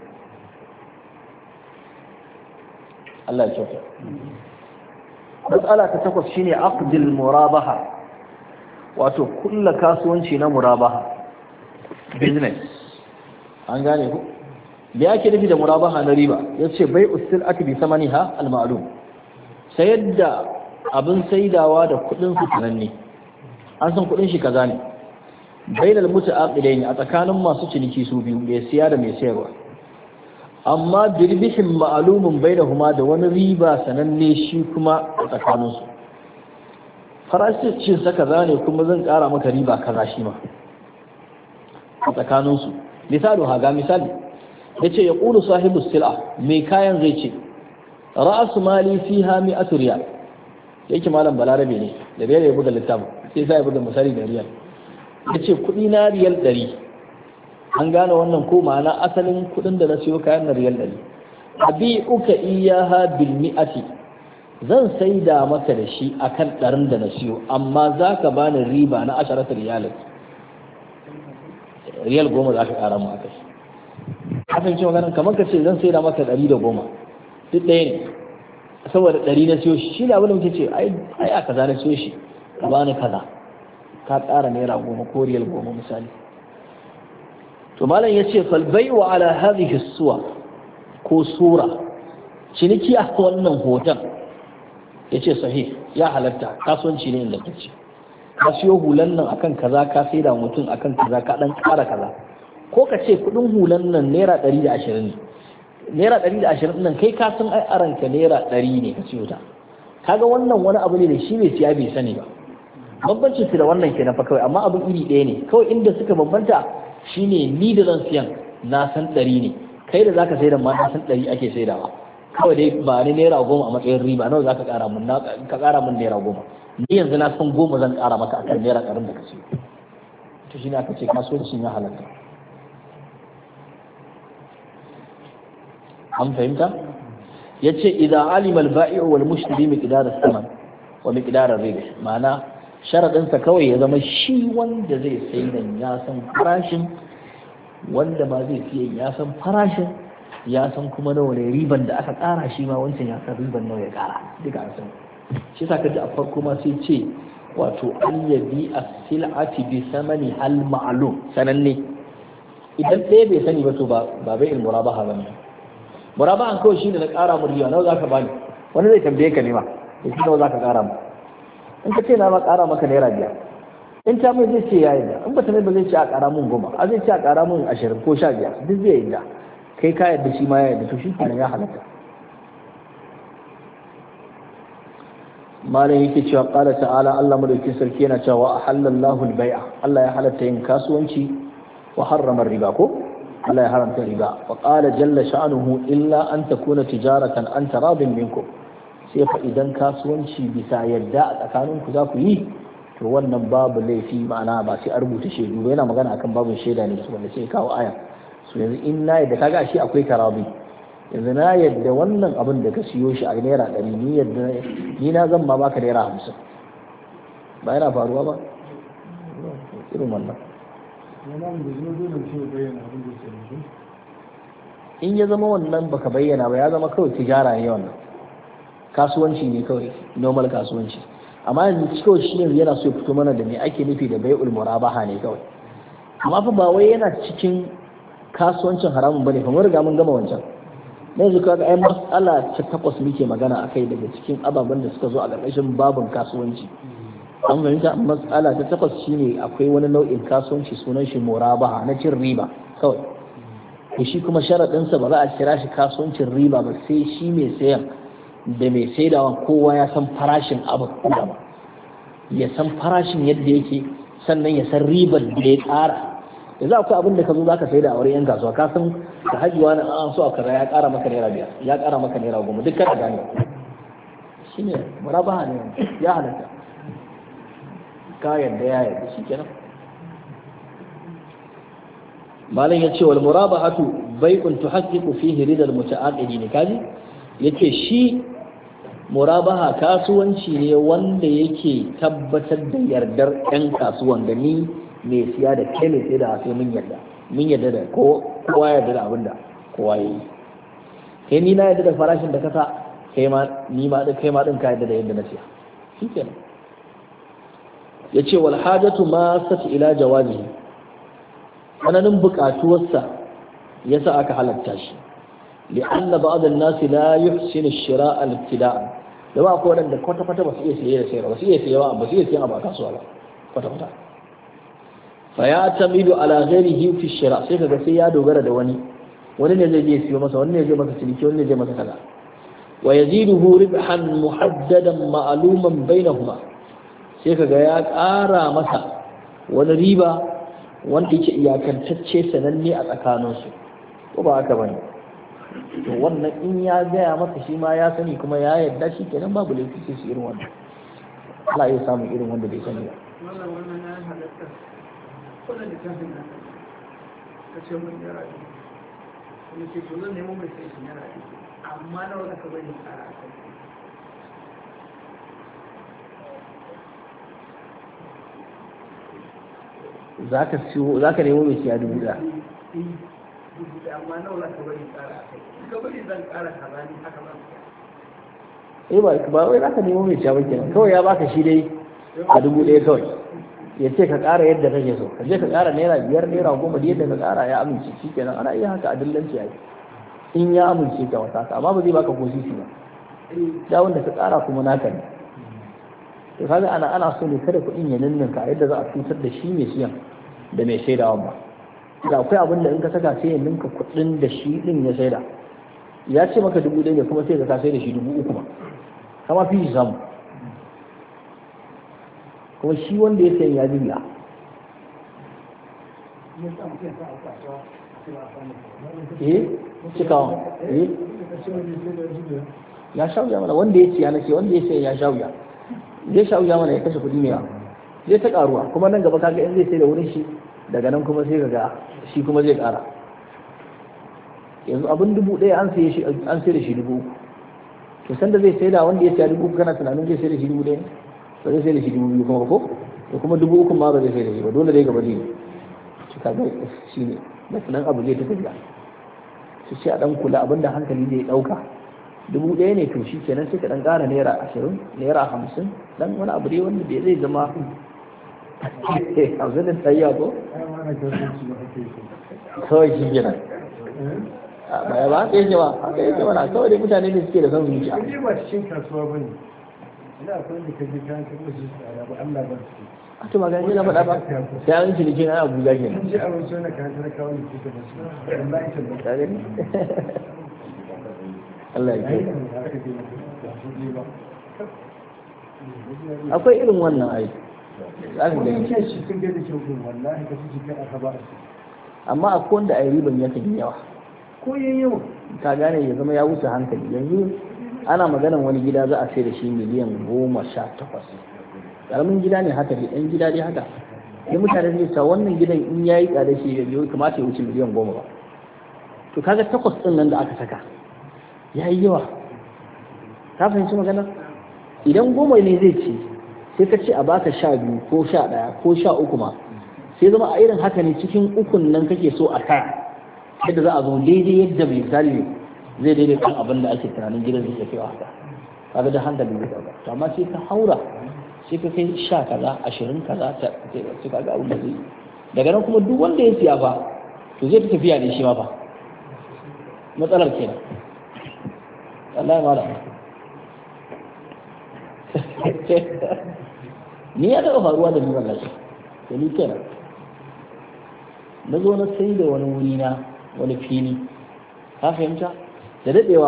[SPEAKER 1] Allah ya kyauta. Matsala ta takwas shine aqdil murabaha, wato kulla kasuwanci na murabaha business. An gane ku? Da yake nufi da murabaha na riba yace bai usul akbi samaniha al-ma'lum. Sayar da abin saidawa da kudin su sananne. An san kudin shi kaza ne. Bainal muta'aqidain a tsakanin masu ciniki su biyu, mai siya da mai sayarwa. Amma birbihin ma'alumin bai da huma da wani riba sananne shi kuma a tsakaninsu farashin sa kaza ne kuma zan kara maka riba kaza shi ma a tsakaninsu misali haga misali ya ce ya ƙulu sahibu sila mai kayan zai ce ra'asu mali fi hami atu riyal yake malam balarabe ne da riyal ya buga littafin sai sa ya buga misali da riyal ya ce kuɗi na riyal 100 an gane wannan ko ma'ana asalin kudin da na siyo kayan na riyal 100 abi uka iyaha bil mi'ati zan saida maka da shi akan 100 da na siyo amma zaka bani riba na 10 riyal riyal 10 zaka kara mu akai kafin cewa ganin kamar ka ce zan saida maka 110 duk ɗaya ne saboda 100 na siyo shi ne abin da muke ce ai a kaza na siyo shi ka bani kaza ka ƙara naira 10 ko riyal 10 misali to malam yace fal bai'u ala hadhihi suwa ko sura ciniki a wannan hoton yace sahih ya halatta kasuwanci ne inda kace ka siyo hulan nan akan kaza ka saida mutum akan kaza ka dan ƙara kaza ko ka ce kudin hulan nan naira 120 ne naira 120 nan kai ka san ai aranka naira 100 ne ka siyo ta kaga wannan wani abu ne da shi bai siya bai sani ba bambancin su da wannan kenan fa kawai amma abin iri ɗaya ne kawai inda suka bambanta shine ni da zan siyan na san 100 ne kai da zaka sai da ma na san 100 ake saidawa kawai dai ba ni naira 10 a matsayin riba nawa zaka kara mun ka kara mun naira 10 ni yanzu na san 10 zan kara maka akan naira 100 da kace to shine aka ce kasuwancin ya halatta an fahimta yace idan alima al-ba'i'u wal mushtari miqdar as-saman wa miqdar ar-ribh ma'ana sharaɗinsa kawai ya zama shi wanda zai sai nan ya san farashin wanda ba zai siya ya san farashin ya san kuma nawa ne riban da aka ƙara shi ma wancan ya san riban nawa ya ƙara duka an san shi sa ka ji a farko ma sai ce wato an yabi as-sil'ati bi samani hal ma'lum sananne idan ɗaya bai sani ba to ba bai murabaha ba ne murabahan kawai shi ne na ƙara mu riba nawa zaka bani wani zai tambaye ka ne ma shi nawa zaka ƙara mu in ka ce na ma ƙara maka naira 5 in ta mai zai ce ya yarda in ba ta mai ba zai ce a ƙara mun 10 a zai ce a ƙara mun 20 ko 15 duk zai yarda kai ka yarda shi ma ya yarda to shi kenan ya halatta malam yake cewa qala ta'ala Allah madaukakin sarki yana cewa ahallallahu al-bai'a Allah ya halatta yin kasuwanci wa harrama riba ko Allah ya haramta riba wa qala jalla sha'nuhu illa an takuna tijaratan an taradin minkum sai fa idan kasuwanci bisa yadda a tsakaninku za ku yi to wannan babu laifi ma'ana ba sai a rubuta shaidu ba yana magana akan babin shaida ne su wanda sai kawo aya so yanzu in na yadda kaga shi akwai karabi yanzu na yadda wannan abin da ka siyo shi a naira 100 ni yadda ni na zan ma baka naira 50 ba yana faruwa ba irin wannan in ya zama wannan baka bayyana ba ya zama kawai tijara ne wannan kasuwanci ne kawai normal kasuwanci amma yanzu kawai shi yanzu yana so ya fito mana da me ake nufi da bai'ul murabaha ne kawai amma fa ba wai yana cikin kasuwancin haramun bane fa mun riga mun gama wancan yanzu kaga ai mas'ala ta takwas muke magana akai daga cikin ababen da suka zo a ƙarƙashin babin kasuwanci an fahimta mas'ala ta takwas shine akwai wani nau'in kasuwanci sunan shi murabaha na cin riba kawai to shi kuma sharaɗinsa ba za a kira shi kasuwancin riba ba sai shi mai sayan da mai saidawa kowa ya san farashin abu ba ya san farashin yadda yake sannan ya san ribar da ya ƙara yanzu akwai abin da ka zo za ka saida a wurin yan kasuwa ka san da hajjuwa na an so a kaza ya ƙara maka naira 5 ya ƙara maka naira 10 duk kada gane shi ne murabaha ne ya halatta ka yadda ya yadda shi kenan malam ya ce wal murabahatu bai'un tuhaqqiqu fihi ridal muta'aqidin kaji yace shi murabaha kasuwanci ne wanda yake tabbatar da yardar yan kasuwan da ni mai siya da kai mai sai da sai mun yarda da kowa yarda da abinda kowa yayi kai ni na yarda da farashin da kasa kai ma ni ma kai ma din ka yarda da yadda na siya shikenan yace wal hajatu ma sat ila jawazihi tsananin bukatuwarsa yasa aka halatta shi li'anna ba'd an-nas la yuhsinu ash-shira'a al-ibtida'an da ba ko wadanda kwata-kwata ba su iya siye da sayarwa ba su iya siyewa ba su iya siyan a kasuwa ba kwata-kwata fa ya tamidu ala ghairihi fi shira sai kaga sai ya dogara da wani ne zai je siyo masa wani ne zai masa ciniki wani ne zai masa kaza wa yaziduhu ribhan muhaddadan ma'luman bainahuma sai kaga ya ƙara masa wani riba wanda yake iyakantacce sananne a tsakaninsu ko ba haka bane to wannan in ya gaya masa shi ma ya sani kuma ya yarda shi kenan babu laifi sai su irin wannan Allah ya samu irin wanda bai sani ba
[SPEAKER 3] wannan ya halatta wannan da kafin nan ka ce mun yara ne kuma ce to zan nemo mai sai shi yara ne amma na wanda ka bari tsara kai
[SPEAKER 1] za ka nemo mai siya 1000
[SPEAKER 3] amma nawa ka bari tsara kai ka bari zan ƙara kaza ni haka ba
[SPEAKER 1] ba wai za ka nemo mai siya ba kenan kawai ya baka shi dai a 1000 kawai ya ce ka ƙara yadda kake so ka je ka ƙara naira 5 naira 10 da yadda ka ƙara ya amince shi kenan ana iya haka a dillanci ai in ya amince ka wata amma ba zai baka ko sisi ba da wanda ka ƙara kuma naka ne to kaga ana so ne kada kuɗin ya ninninka yadda za a cutar da shi mai siyan da mai shaidawa ba da akwai abin da in ka saka sai ya ninka kuɗin da shi din ya saida ya ce maka 1000 ne kuma sai ka sai da shi 3000 ma kama fi shi samu kuma shi wanda ya sayan ya jibiya cikawa ya shauya mana wanda ya siya na ce wanda ya sayan ya shauya zai shauya mana ya kashe kuɗi mai yawa zai ta karuwa kuma nan gaba kaga in zai sai da wurin shi daga nan kuma sai ga shi kuma zai kara yanzu abin 1000 an sai da shi 3000 to sanda zai sai da wanda ya siya 3000 kana tunanin zai sai da shi 1000 ba zai sai da shi 2000 kuma ko to kuma 3000 ma ba zai sai da shi ba dole dai gaba ne shi kaga shi ne da nan abu zai ta tafiya su sai a dan kula abinda hankali zai dauka 1000 ne to shi kenan sai ka dan kara naira 20 naira 50 dan wani abu dai wanda bai zai zama abin da tsayya ko kawai shi gina ba ba haka yake ba haka yake mana kawai dai mutane da suke da son zuciya
[SPEAKER 2] ne ba cikin kasuwa ba ne ina akwai da kaje kayan karɓar shi tsada ba Allah ba su
[SPEAKER 1] a to magana na faɗa ba sai an cinikin ana Abuja kenan
[SPEAKER 2] in ji a wasu wani kayan talakawa ne suka ba su wallahi tabbata
[SPEAKER 1] ka gani Allah ya kai akwai irin wannan aiki za ka gani
[SPEAKER 2] shi sun gaida kyau wallahi ka fi jikin aka ba su
[SPEAKER 1] amma akwai wanda ai riban yakan yi yawa
[SPEAKER 2] ko yayi yawa
[SPEAKER 1] ka gane ya zama ya wuce hankali yanzu ana maganan wani gida za a sai da shi miliyan 18 karamin gida ne haka ne ɗan gida dai haka sai mutane ne sa wannan gidan in yayi tsada shi ya kamata ya wuce miliyan 10 ba to kaga 8 din nan da aka saka yayi yawa ka fahimci magana idan 10 ne zai ci sai ka ce a baka 12 ko 11 ko 13 ma sai zama a irin haka ne cikin ukun nan kake so a sa yadda za a zo daidai yadda mai misali zai daidai kan abin da ake tunanin gidan zai kai haka kaga da hankali ne kaga to amma sai ka haura sai ka kai 10 kaza 20 kaza ta sai kaga abin da zai daga nan kuma duk wanda ya siya fa to zai tafiya ne shi ma fa matsalar kenan wallahi malam ni ya taɓa faruwa da ni wallahi da ni kenan na zo na sai da wani wuri na wani fili ka fahimta da daɗewa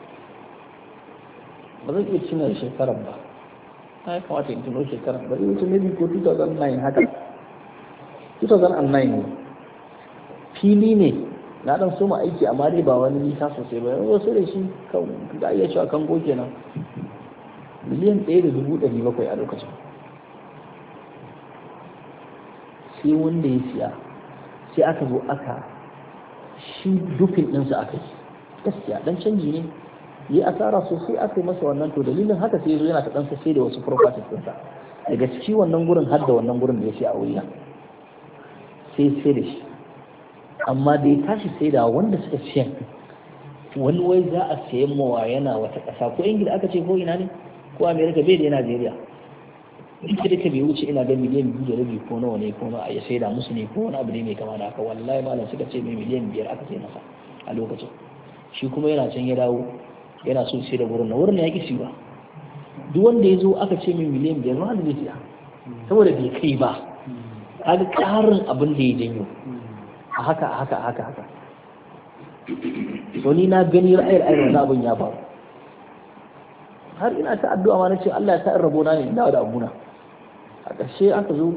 [SPEAKER 1] ba zan iya cina shekarar ba ya kamata in tuno shekarar ba zai wuce maybe ko 2009 haka 2009 ne fili ne na dan soma aiki amma dai ba wani nisa sosai ba wasu da shi kan da iya cewa kan goke nan miliyan 1,700 a lokacin sai wanda ya siya sai aka zo aka shi dufin ɗinsa aka yi gaskiya dan canji ne yi asara sosai aka yi masa wannan to dalilin haka sai zo yana ta ɗansa sai da wasu properties ɗinsa daga ciki wannan gurin har da wannan gurin da ya siya a wuri sai sai da shi amma da ya tashi sai da wanda suka siyan wani wai za a sayan mawa yana wata ƙasa ko ingila aka ce ko ina ne ko amerika bai da najeriya duk da bai wuce ina ga miliyan 2.5 ko nawa ne ko nawa ya sai da musu ne ko wani abu ne mai kama da haka wallahi malam suka ce mai miliyan 5 aka sai masa a lokacin shi kuma yana can ya dawo yana so sai da wurin na wurin ya ki siwa duk wanda ya zo aka ce mai miliyan 5 wanda zai siya saboda bai kai ba kaga ƙarin abin da ya janyo a haka so ni na gani ra'ayar wannan abin ya faru har ina ta addu'a ma nace Allah ya sa in rabo na ne dawo da abuna a ƙarshe aka zo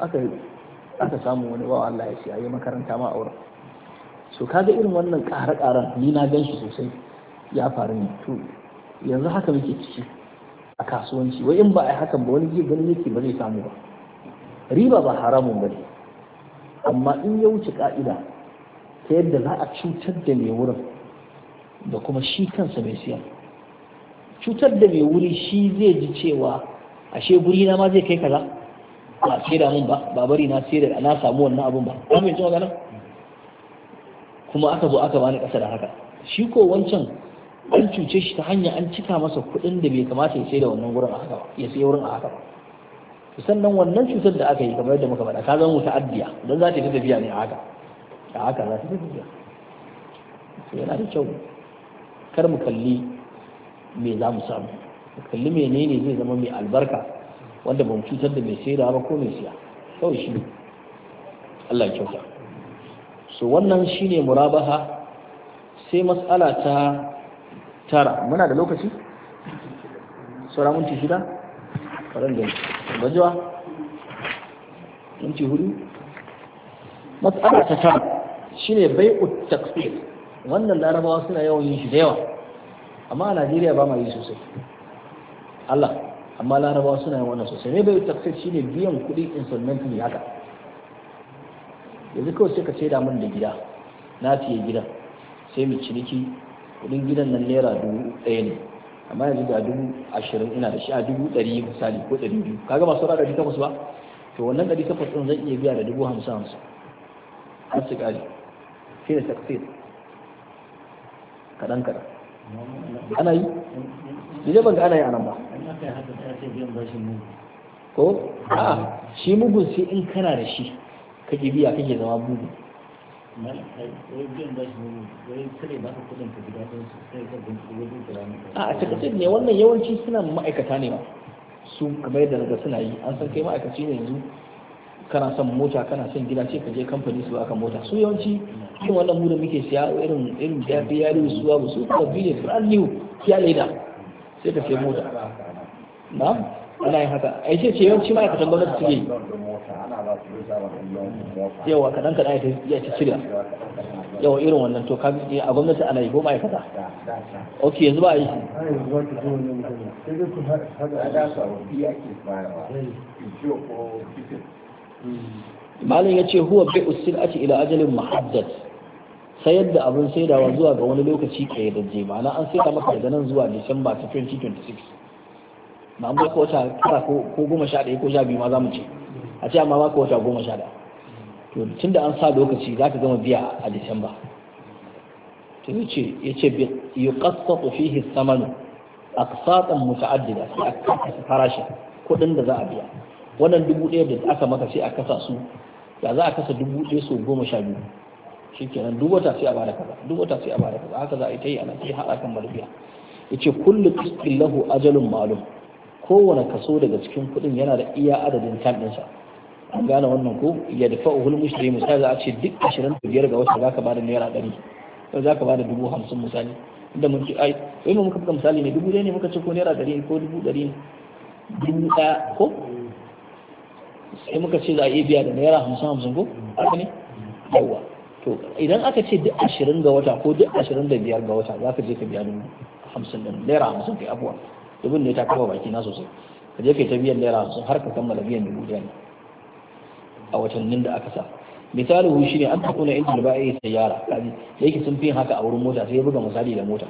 [SPEAKER 1] aka samu wani bawa Allah ya ce ayi makaranta ma auren so kaga irin wannan ƙare-ƙaren ni na gan shi sosai ya faru ne to yanzu haka muke ciki a kasuwanci wai in ba a yi hakan ba wani zai gani yake ba zai samu ba riba ba haramun ba ne amma in ya wuce ka'ida ta yadda za a cutar da mai wurin da kuma shi kansa mai siyan cutar da mai wuri shi zai ji cewa ashe guri na ma zai kai kaza ba sai da mun ba bari na sai da na samu wannan abun ba an mai cewa ganin kuma aka zo aka bani kasa da haka shi ko wancan an cuce shi ta hanya an cika masa kuɗin da bai kamata ya sai da wannan wurin a haka ba ya sai wurin a haka ba sannan wannan cutar da aka yi kamar yadda muka faɗa ka zama muta'addiya don za ta yi tafiya ne a haka za ta tafiya to yana da kyau kar mu kalli me za mu samu mu kalli menene zai zama mai albarka wanda ba mu cutar da mai sayarwa ba ko mai siya kawai shi Allah ya kyauta so wannan shine murabaha sai mas'ala ta tara muna da lokaci saura minti 6 faran da gajiwa minti 4 mas'ala ta tara shine bai'ut taqsir wannan larabawa suna yawan yin shi da yawa amma a Najeriya ba ma yi sosai Allah amma larabawa suna yin wannan sosai ne bai'ut taqsir shine biyan kuɗi installmentally haka yanzu kawai sai ka ce da mun da gida na siye gidan sai mu ciniki kuɗin gidan nan naira 1,000 ne amma yanzu ga 20,000 ina da shi a 100 misali ko 200 kaga masu rada 800 ba to wannan 800 din zan iya biya da 50,000 har su kare shi ne taksir kaɗan ana yi idan ban ga ana yi a nan ba ko a shi mugun sai in kana da shi kake biya kake zama mugu a takasir ne wannan yawanci suna ma'aikata ne ba su kamar yadda naga suna yi an san kai ma'aikaci ne yanzu kana son mota kana son gida ce ka je kamfani su baka mota su yawanci irin wannan mu da muke siya irin da fi yari su ba su sabbi ne brand new ya leda sai ka sai mota na ana yin haka ai ce yawanci ma'aikatan gwamnati suke yi yawa kaɗan kaɗan ya ci cire yawa irin wannan to ka a gwamnati ana yi ko ma'aikata ok yanzu ba a yi malin ya ce huwa bai usul ake ila ajalin muhaddad sayar da abin saidawa zuwa ga wani lokaci kayyadajje ma'ana an saida maka daga nan zuwa disamba ta 2026 ma an baka wata kira ko 11 ko 12 ma za mu ce a ce amma baka wata 11 to tun da an sa lokaci za ka gama biya a disamba to ya ce yi kasatu fihi samanu aqsatan muta'addida sai a kasa farashi kuɗin da za a biya wannan 1,000 da aka maka sai a kasa su ya za a kasa 1,000 so 12 shikenan duk wata sai a bada kaza duk wata sai a bada kaza haka za a yi ta yi ana sai haɗa kan marbiya yace kullu qistin lahu ajalun ma'lum kowane kaso daga cikin kuɗin yana da iya adadin time ɗinsa an gane wannan ko ya dafa uhul mushtari misali za a ce duk 25 ga wata zaka bada naira 100 ko zaka bada 50,000 misali inda mun ce ai wai mu muka buga misali ne 1,000 ne muka ce ko naira 100 ko 100 1,000 ko sai muka ce za a iya biya da naira 50,000 ko haka ne yawa to idan aka ce duk 20 ga wata ko duk 25 ga wata za ka je ka biya 50 din naira 50 kai abuwa dubin ne ta kafa baki na sosai ka je kai ta biyan naira 50 har ka kammala biyan 1,000 a watannin da aka sa misali hu shine an takuna inda ba'i sayyara kaji da yake sun fi haka a wurin mota sai ya buga misali da mota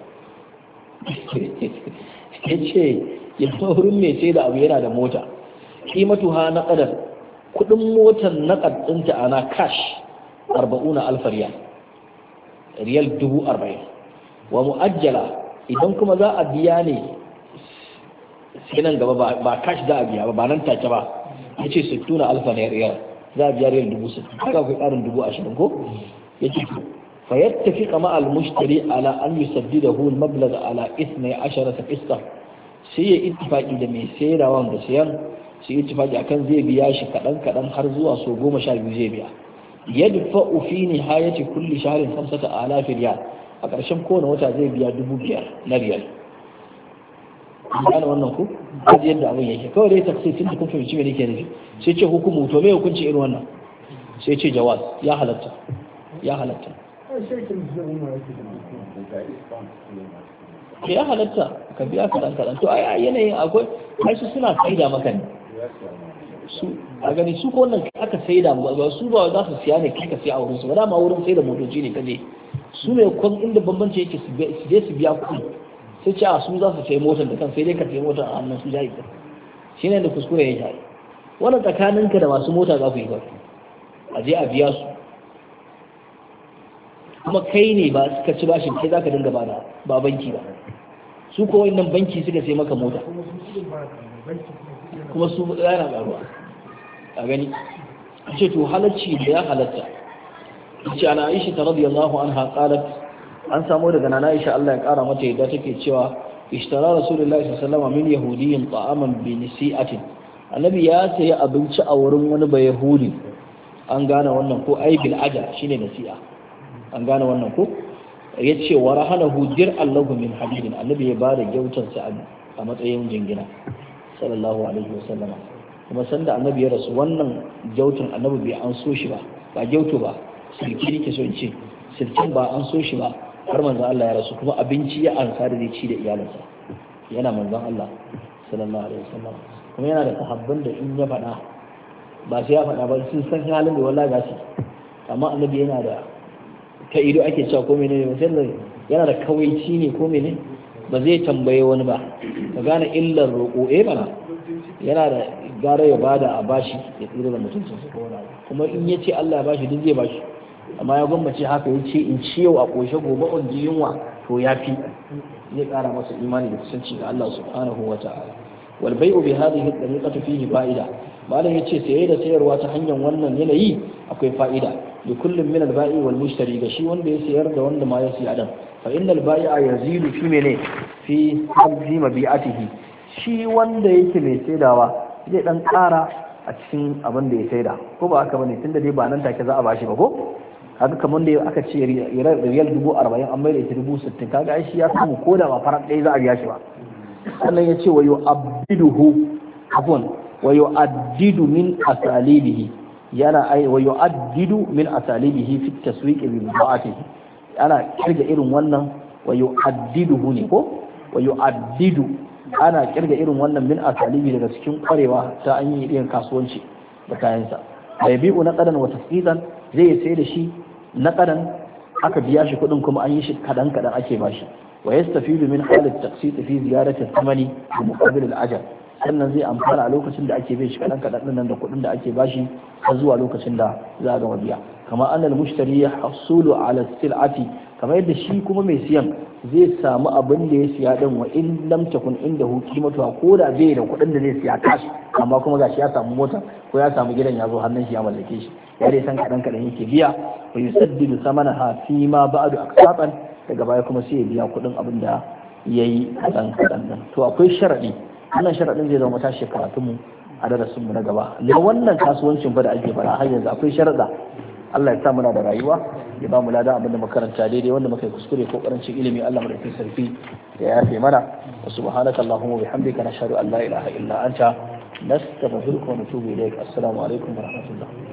[SPEAKER 1] yace ya wurin mai sai da abu yana da mota qimatuha na qadar kudin motar naqad ɗinta ana cash 40,000 riyal riyal 40,000 wa mu'ajjala idan kuma za a biya ne sai nan gaba ba cash za a biya ba nan take ba yace 60,000 riyal za a biya riyal 60,000 haka akwai ƙarin 20,000 ko yace fa yattafiqa ma al-mushtari ala an yusaddidahu al-mablagh ala 12 qista sai ya ittifaqi da mai sayarwa da sayan sai ittifaqi akan zai biya shi kadan har zuwa so 12 zai biya yadfa'u fi nihayati kulli shahrin 5,000 riyal a ƙarshen kowane wata zai biya 5,000 na riyal gane wannan ku kaji yadda abin yake kawai dai taksi tun da kun fahimci me nake nufi sai ce hukumu to me hukunci irin wannan sai ce jawaz ya halatta ya halatta ya halatta ka biya kaɗan to ai yanayin akwai ai su suna saida maka ne su a gani su ko wannan aka saida ba su ba za su siya ne kai ka siya a wurin su ba dama wurin saida motoci ne kaje su ne kwan inda bambanci yake su je su biya kuɗi sai ce a su za su sai motar da kan sai dai ka sai motar a hannun su jayi shi ne da kuskure ya jayi wannan tsakaninka da masu mota za ku yi ba a je a biya su kuma kai ne ba suka ci bashin kai za ka dinga bada ba banki ba su ko wannan banki suka sai maka mota kuma su yana karuwa a gani a ce to halacci da ya halatta ce ana aisha ta radiyallahu anha qalat an samu daga nana Aisha Allah ya kara mata yadda take cewa ishtara rasulullahi sallallahu alaihi wasallam min yahudiyyin ta'aman bi nisi'atin annabi ya sayi abinci a wurin wani ba yahudi an gane wannan ko ai bil aja shine nasi'a an gane wannan ko yace wa rahanahu dir Allahu min habibin annabi ya bada gyautar sa a matsayin jingina sallallahu alaihi wasallam kuma sanda annabi ya rasu wannan gyautar annabi bai an so shi ba gyauto ba silki nake so in ce silkin ba an so shi ba har manzon Allah ya rasu kuma abinci ya ansa da zai ci da iyalinsa yana manzon Allah sallallahu alaihi wasallam kuma yana da sahabban da in ya faɗa ba sai ya faɗa ba sun san halin da wallahi ga shi amma annabi yana da ta ido ake cewa ko menene musallan yana da kawaici ne ko menene ba zai tambaye wani ba ka gane illar roƙo bana yana da gara ya bada a bashi ya tsira da mutuncin su ko wani kuma in ya ce Allah ya bashi duk zai bashi amma ya gwammace haka ya ce in ci yau a ƙoshe gobe on ji yunwa to ya fi zai ƙara masa imani da kusanci ga Allah subhanahu wa ta'ala wal bai'u bi hadhihi at-tariqati fihi fa'ida malam yace saye da sayarwa ta hanyar wannan yanayi akwai fa'ida da kullum min al-ba'i wal mushtari ga shi wanda ya sayar da wanda ma ya siya adam fa innal bai'a yazidu fi mene fi hadhi mabi'atihi shi wanda yake mai saidawa zai dan ƙara a cikin abin da ya saida ko ba haka bane tunda dai ba nan take za a bashi ba ko haka kamar da aka ce riyal 40,000 an maida ita 60,000 kaga ai shi ya samu ko da ba farar ɗaya za a biya shi ba sannan ya ce wa yu'abbiduhu afwan wa yu'addidu min asalibihi yana ai wa yu'addidu min asalibihi fi taswiq bi bid'atihi ana kirga irin wannan wa yu'addiduhu ne ko wa yu'addidu ana kirga irin wannan min asalibi daga cikin kwarewa ta an yi irin kasuwanci da kayansa bai bi'u na qadan wa tasqidan zai sai da shi na qadan aka biya shi kuɗin kuma an yi shi kadan ake bashi wa yastafidu min halat taqsit fi ziyarati thamani bi muqabil al-ajr sannan zai amfana a lokacin da ake bai shi kadan nan da kuɗin da ake bashi har zuwa lokacin da za a gama biya kama annal mushtari yahsulu ala sil'ati kamar yadda shi kuma mai siyan zai samu abin da ya siya din wa in lam takun indahu qimatuha ko da bai da kuɗin da zai siya cash amma kuma gashi ya samu mota ko ya samu gidan ya zo hannun shi ya mallake shi ya dai san kadan yake biya wa yusaddidu samanaha fi ma ba'du aqsatan daga baya kuma sai ya biya kuɗin abin da yayi kadan nan to akwai sharadi wannan sharadin zai zama tashi karatun mu a darasin mu na gaba na wannan kasuwancin fa da ake fara har yanzu akwai sharada Allah ya sa muna da rayuwa ya ba mu lada abin da makaranta daidai wanda muka yi kuskure ko karancin ilimi Allah mu da sarfi ya yafe mana wa subhanaka allahumma bihamdika nashhadu an la ilaha illa anta nastaghfiruka wa natubu ilaik assalamu alaikum wa rahmatullah